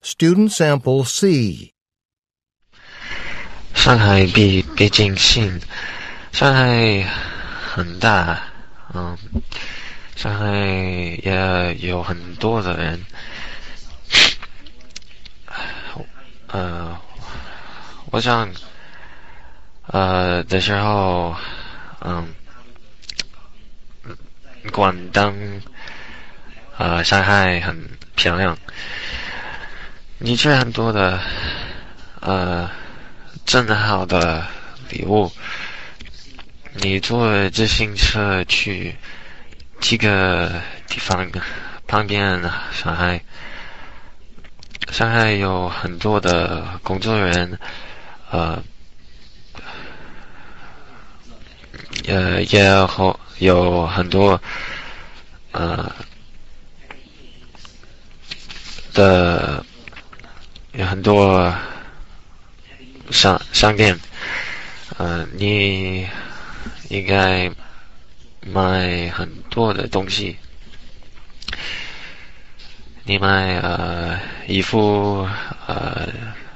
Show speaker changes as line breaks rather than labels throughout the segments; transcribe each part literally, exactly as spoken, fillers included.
Student Sample C.
上海毕毕竟性，上海很大，嗯，上海也有很多的人，呃，我想，呃的时候，嗯，广东，呃，上海很漂亮。你这很多的，呃，正好的礼物。你坐自行车去几个地方旁边，上海，上海有很多的工作人员，呃，呃，也有有很多，呃的。有很多商商店，呃，你应该买很多的东西。你买呃衣服，呃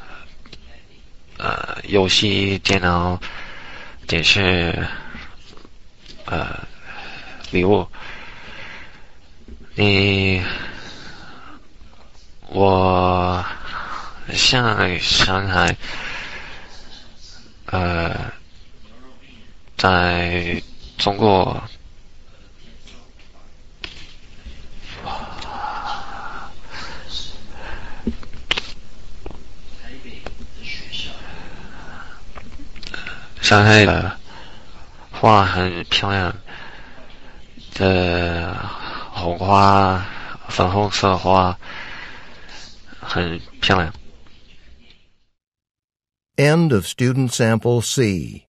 呃游戏、电脑、电视，呃礼物。你我。像上海，呃，在中国，上海的花很漂亮，的红花、粉红色花很漂亮。
End of Student Sample C.